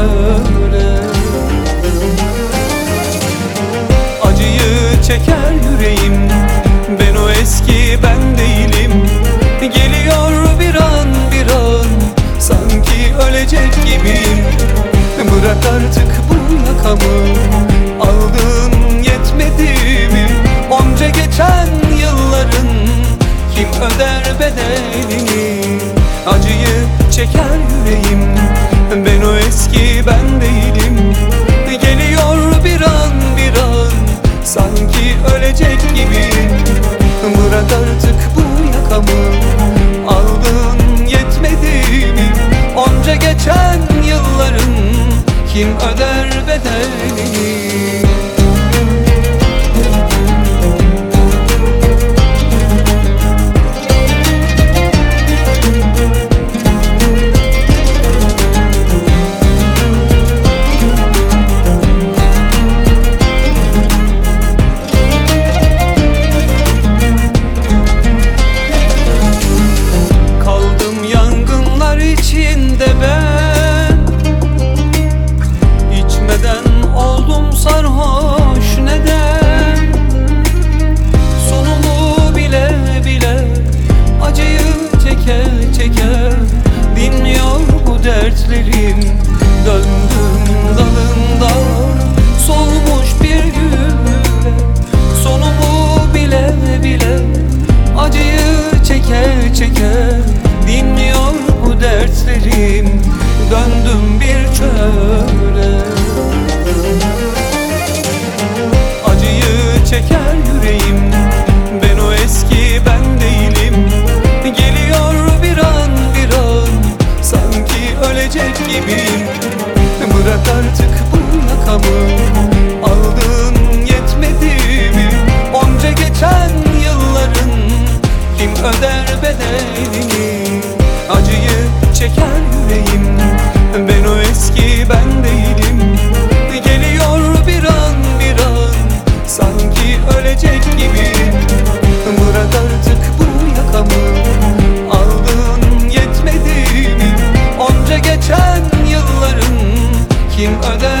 çöle. Acıyı çeker yüreğim, ben o eski ben değilim. Geliyor bir an bir an, sanki ölecek gibiyim. Bırak artık bu yakamı, aldığın yetmedi mi? Onca geçen yılların kim öder bedelini? Acıyı çeker yüreğim, ben o eski ben değilim. Geliyor bir an bir an, sanki ölecek gibiyim. Bırak artık bu yakamı, aldığın yetmedi mi? Onca geçen yılların kim öder bedelini? İçinde ben içmeden oldum sarhoş, neden? Sonumu bile bile acıyı çeke çeke dinmiyor bu dertlerim. Döndüm dalında solmuş bir güle, sonumu bile bile acıyı çeke çeke dinmiyor bu dertlerim. Döndüm bir çöle. Acıyı çeker yüreğim, ben o eski ben değilim. Geliyor bir an bir an, sanki ölecek gibiyim. Bırak artık bu yakamı, aldığın yetmedi mi? Onca geçen yılların kim öder bedelini? Acıyı çeker yüreğim, ben o eski ben değilim. Geliyor bir an bir an, sanki ölecek gibiyim. Bırak artık bu yakamı, aldığın yetmedi mi? Onca geçen yılların kim öder